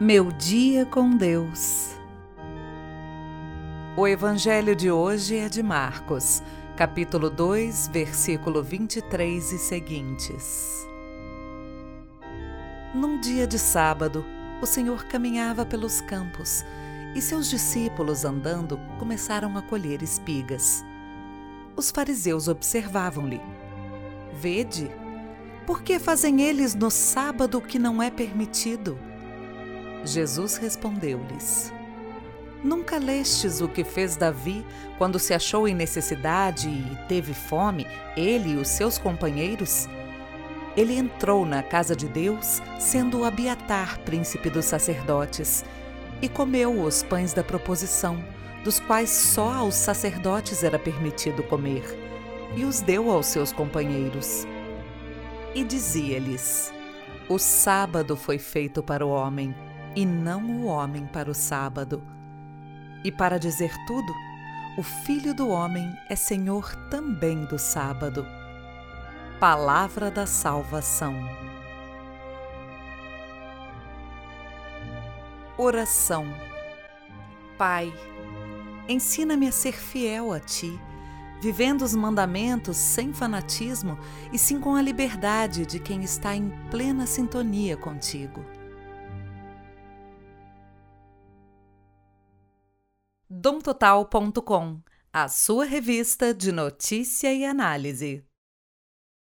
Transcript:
Meu dia com Deus. O evangelho de hoje é de Marcos, capítulo 2, versículo 23 e seguintes. Num dia de sábado, o Senhor caminhava pelos campos e seus discípulos, andando, começaram a colher espigas. Os fariseus observavam-lhe: "Vede, por que fazem eles no sábado o que não é permitido?" Jesus respondeu-lhes: "Nunca lestes o que fez Davi quando se achou em necessidade e teve fome, ele e os seus companheiros? Ele entrou na casa de Deus, sendo Abiatar príncipe dos sacerdotes, e comeu os pães da proposição, dos quais só aos sacerdotes era permitido comer, e os deu aos seus companheiros. E dizia-lhes: O sábado foi feito para o homem, e não o homem para o sábado. E para dizer tudo, o Filho do Homem é Senhor também do sábado." Palavra da salvação. Oração. Pai, ensina-me a ser fiel a Ti, vivendo os mandamentos sem fanatismo e sim com a liberdade de quem está em plena sintonia contigo. domtotal.com, a sua revista de notícia e análise.